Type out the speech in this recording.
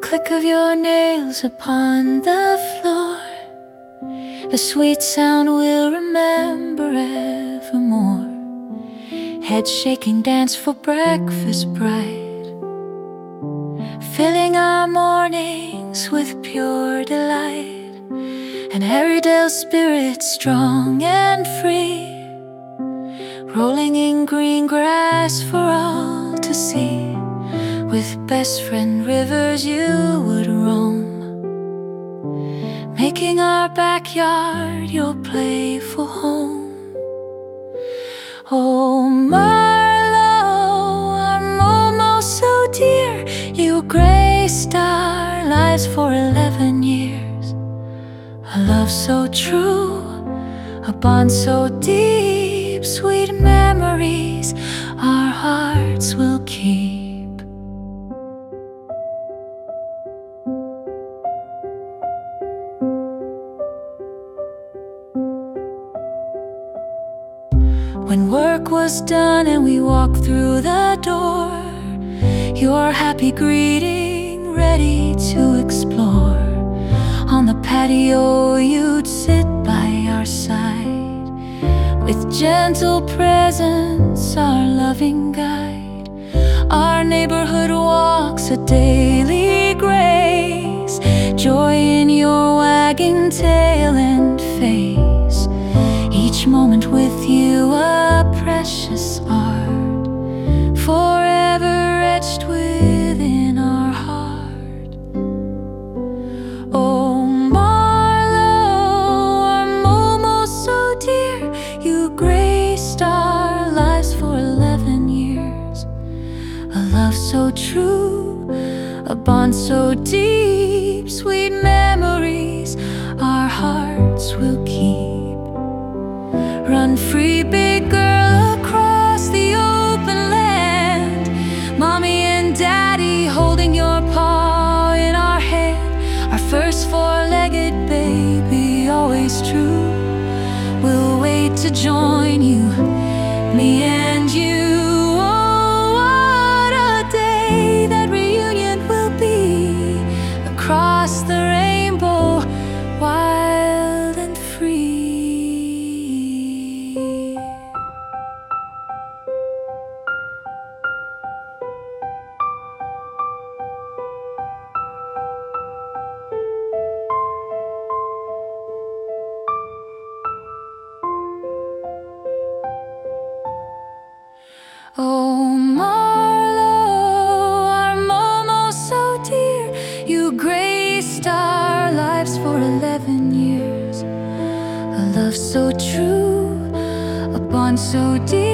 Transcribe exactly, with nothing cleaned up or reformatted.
click of your nails upon the floor, the sweet sound we'll remember evermore. Head shaking dance for breakfast bright, filling our mornings with pure delight. An Airedale spirit strong and free, rolling in green grass for all to see. With best friend rivers you would roam, making our backyard your playful home. Oh Marlowe, our Momo so dear, you graced our lives for eleven years. A love so true, a bond so deep, sweet memories our hearts will keep. When work was done and we walked through the door, your happy greeting ready to explore. On the patio you'd sit by our side, with gentle presence our loving guide. Our neighborhood walks a daily grace, joy in your wagging tail and face. Each moment with you a precious art, forever etched within our heart. Oh Marlowe, our Momo so dear, you graced our lives for eleven years. A love so true, a bond so deep, sweet memories our hearts will keep. Run free, big girl, across the open land, Mommy and Daddy holding your paw in our hand. Our first four-legged baby, always true, we'll wait to join you, me and you. Oh, what a day that reunion will be, across the rainbow, wild and free. Oh Marlowe, our Momo so dear, you graced our lives for eleven years. A love so true, a bond so deep.